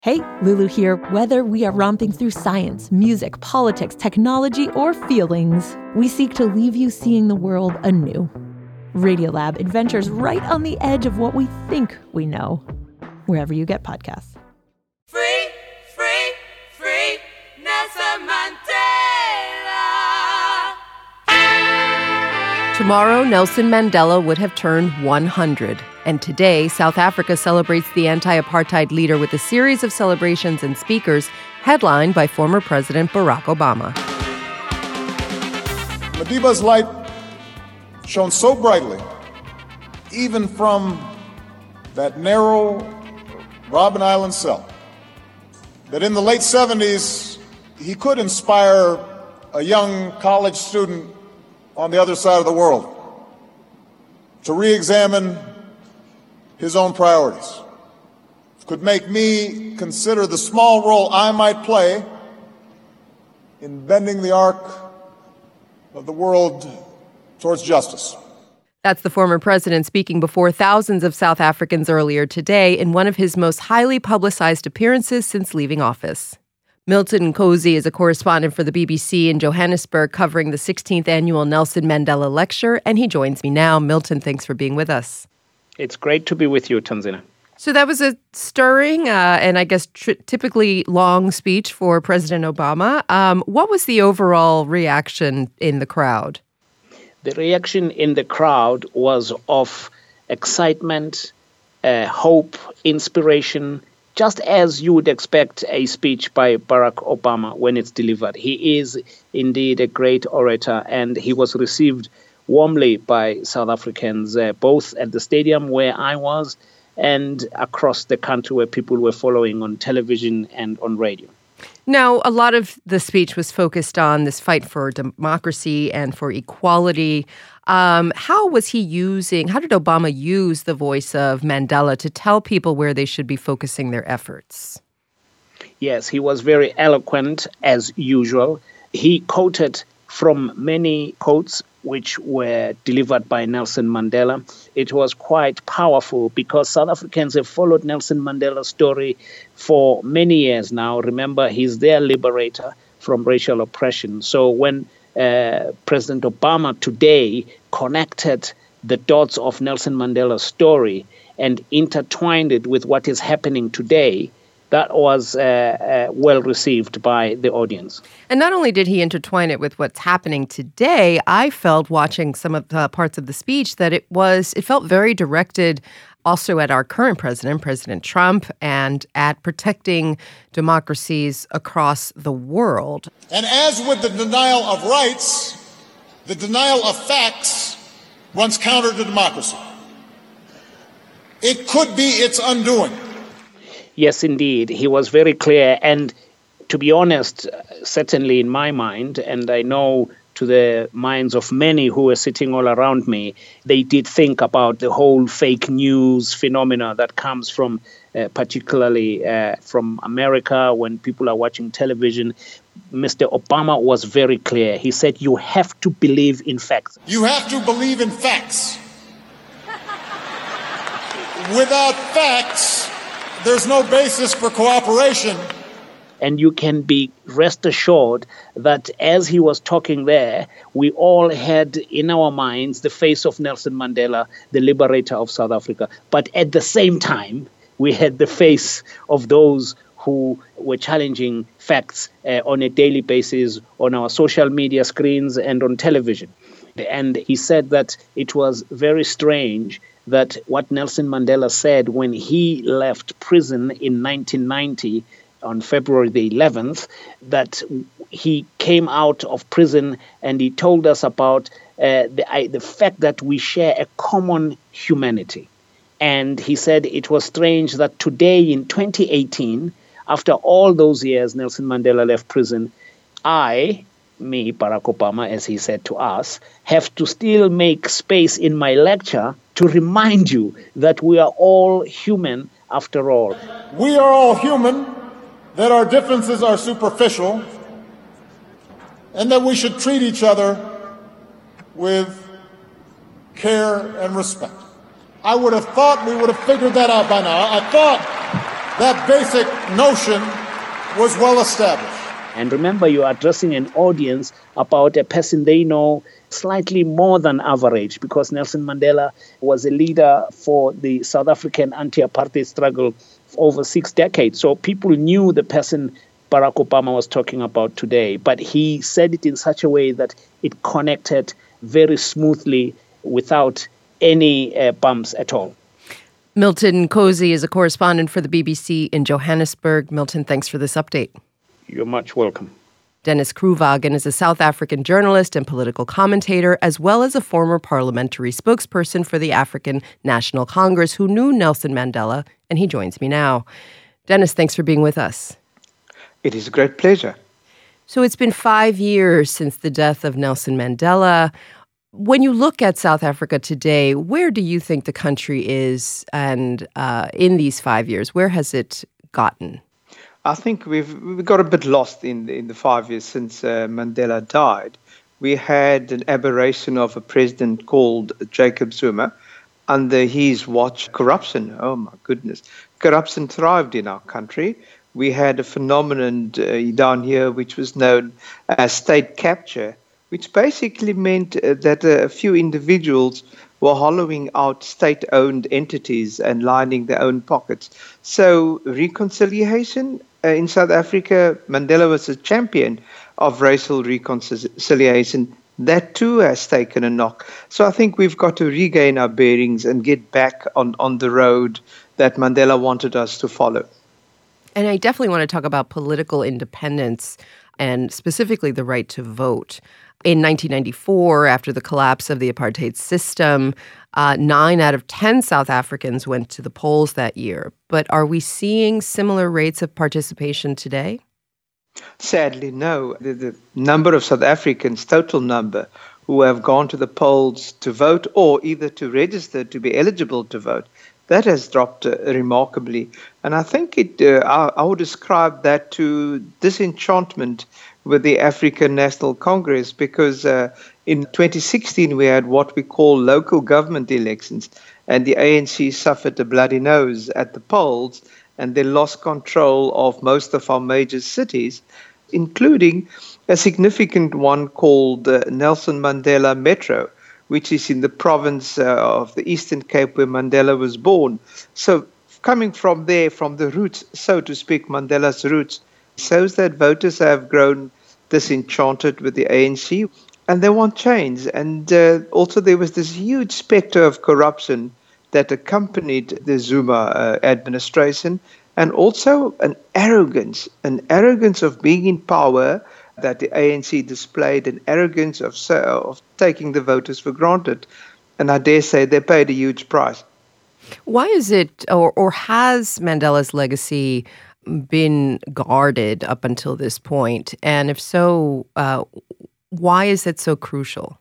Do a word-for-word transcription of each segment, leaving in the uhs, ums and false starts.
Hey, Lulu here. Whether we are romping through science, music, politics, technology, or feelings, we seek to leave you seeing the world anew. Radiolab adventures right on the edge of what we think we know, wherever you get podcasts. Free, free, free, Nelson Mandela. Tomorrow, Nelson Mandela would have turned one hundred. And today, South Africa celebrates the anti-apartheid leader with a series of celebrations and speakers headlined by former President Barack Obama. Madiba's light shone so brightly, even from that narrow Robben Island cell, that in the late seventies, he could inspire a young college student on the other side of the world to re-examine his own priorities, could make me consider the small role I might play in bending the arc of the world towards justice. That's the former president speaking before thousands of South Africans earlier today in one of his most highly publicized appearances since leaving office. Milton Nkosi is a correspondent for the B B C in Johannesburg covering the sixteenth annual Nelson Mandela Lecture, and he joins me now. Milton, thanks for being with us. It's great to be with you, Tanzina. So that was a stirring uh, and I guess tr- typically long speech for President Obama. Um, what was the overall reaction in the crowd? The reaction in the crowd was of excitement, uh, hope, inspiration, just as you would expect a speech by Barack Obama when it's delivered. He is indeed a great orator, and he was received warmly by South Africans, uh, both at the stadium where I was and across the country where people were following on television and on radio. Now, a lot of the speech was focused on this fight for democracy and for equality. Um, how was he using, how did Obama use the voice of Mandela to tell people where they should be focusing their efforts? Yes, he was very eloquent as usual. He quoted from many quotes which were delivered by Nelson Mandela. It was quite powerful because South Africans have followed Nelson Mandela's story for many years now. Remember, he's their liberator from racial oppression. So when uh, President Obama today connected the dots of Nelson Mandela's story and intertwined it with what is happening today, that was uh, uh, well received by the audience. And not only did he intertwine it with what's happening today, I felt watching some of the parts of the speech that it was, it felt very directed also at our current president, President Trump, and at protecting democracies across the world. And as with the denial of rights, the denial of facts runs counter to democracy. It could be its undoing. Yes, indeed. He was very clear. And to be honest, certainly in my mind, and I know to the minds of many who were sitting all around me, they did think about the whole fake news phenomena that comes from uh, particularly uh, from America when people are watching television. Mister Obama was very clear. He said, you have to believe in facts. You have to believe in facts. Without facts, there's no basis for cooperation. And you can be rest assured that as he was talking there, we all had in our minds the face of Nelson Mandela, the liberator of South Africa. But at the same time, we had the face of those who were challenging facts uh, on a daily basis on our social media screens and on television. And he said that it was very strange that what Nelson Mandela said when he left prison in nineteen ninety, on February the eleventh, that he came out of prison and he told us about uh, the, I, the fact that we share a common humanity. And he said it was strange that today in twenty eighteen, after all those years Nelson Mandela left prison, I, me, Barack Obama, as he said to us, have to still make space in my lecture to remind you that we are all human after all. We are all human, that our differences are superficial, and that we should treat each other with care and respect. I would have thought we would have figured that out by now. I thought That basic notion was well established. And remember, you are addressing an audience about a person they know slightly more than average, because Nelson Mandela was a leader for the South African anti-apartheid struggle for over six decades. So people knew the person Barack Obama was talking about today, but he said it in such a way that it connected very smoothly without any uh, bumps at all. Milton Nkosi is a correspondent for the B B C in Johannesburg. Milton, thanks for this update. You're much welcome. Dennis Kruvagen is a South African journalist and political commentator, as well as a former parliamentary spokesperson for the African National Congress who knew Nelson Mandela, and he joins me now. Dennis, thanks for being with us. It is a great pleasure. So it's been five years since the death of Nelson Mandela. When you look at South Africa today, where do you think the country is? And uh, in these five years, where has it gotten? I think we've we got a bit lost in the, in the five years since uh, Mandela died. We had an aberration of a president called Jacob Zuma. Under his watch, corruption, oh my goodness, corruption thrived in our country. We had a phenomenon uh, down here which was known as state capture, which basically meant uh, that a few individuals were hollowing out state-owned entities and lining their own pockets. So reconciliation uh, in South Africa, Mandela was a champion of racial reconciliation. That too has taken a knock. So I think we've got to regain our bearings and get back on, on the road that Mandela wanted us to follow. And I definitely want to talk about political independence and specifically the right to vote. In nineteen ninety-four, after the collapse of the apartheid system, uh, nine out of ten South Africans went to the polls that year. But are we seeing similar rates of participation today? Sadly, no. The, the number of South Africans, total number, who have gone to the polls to vote or either to register to be eligible to vote, that has dropped uh, remarkably. And I think it. Uh, I, I would ascribe that to disenchantment with the African National Congress, because uh, in twenty sixteen we had what we call local government elections, and the A N C suffered a bloody nose at the polls, and they lost control of most of our major cities, including a significant one called uh, Nelson Mandela Metro, which is in the province uh, of the Eastern Cape where Mandela was born. So coming from there, from the roots, so to speak, Mandela's roots, shows that voters have grown disenchanted with the A N C and they want change. And uh, also there was this huge specter of corruption that accompanied the Zuma uh, administration, and also an arrogance, an arrogance of being in power that the A N C displayed, an arrogance of, of taking the voters for granted. And I dare say they paid a huge price. Why is it, or, or has Mandela's legacy been guarded up until this point? And if so, uh, why is it so crucial?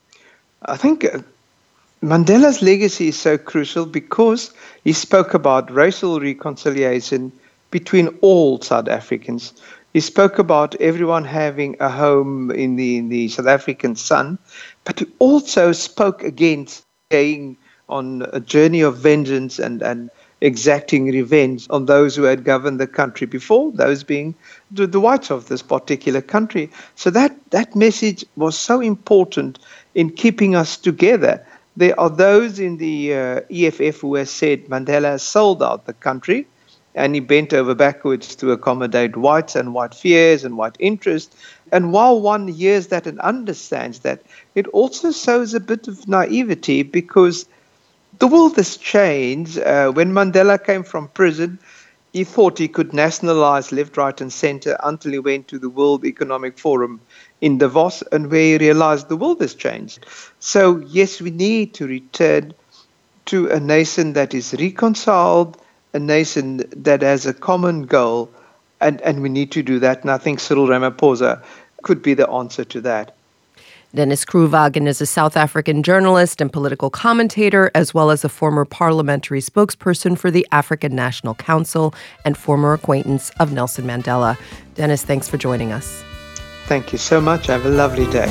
I think uh, Mandela's legacy is so crucial because he spoke about racial reconciliation between all South Africans. He spoke about everyone having a home in the, in the South African sun, but he also spoke against going on a journey of vengeance and, and exacting revenge on those who had governed the country before, those being the, the whites of this particular country. So that, that message was so important in keeping us together. There are those in the uh, E F F who have said Mandela has sold out the country, and he bent over backwards to accommodate whites and white fears and white interests. And while one hears that and understands that, it also shows a bit of naivety, because the world has changed. Uh, when Mandela came from prison, he thought he could nationalize left, right, and center until he went to the World Economic Forum in Davos, and where he realized the world has changed. So, yes, we need to return to a nation that is reconciled, a nation that has a common goal, and, and we need to do that. And I think Cyril Ramaphosa could be the answer to that. Dennis Kruvagen is a South African journalist and political commentator, as well as a former parliamentary spokesperson for the African National Council and former acquaintance of Nelson Mandela. Dennis, thanks for joining us. Thank you so much. Have a lovely day.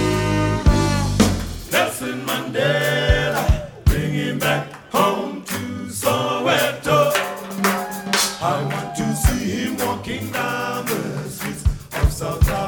Nelson Mandela, bring him back home to Soweto. walking down the streets of South Africa.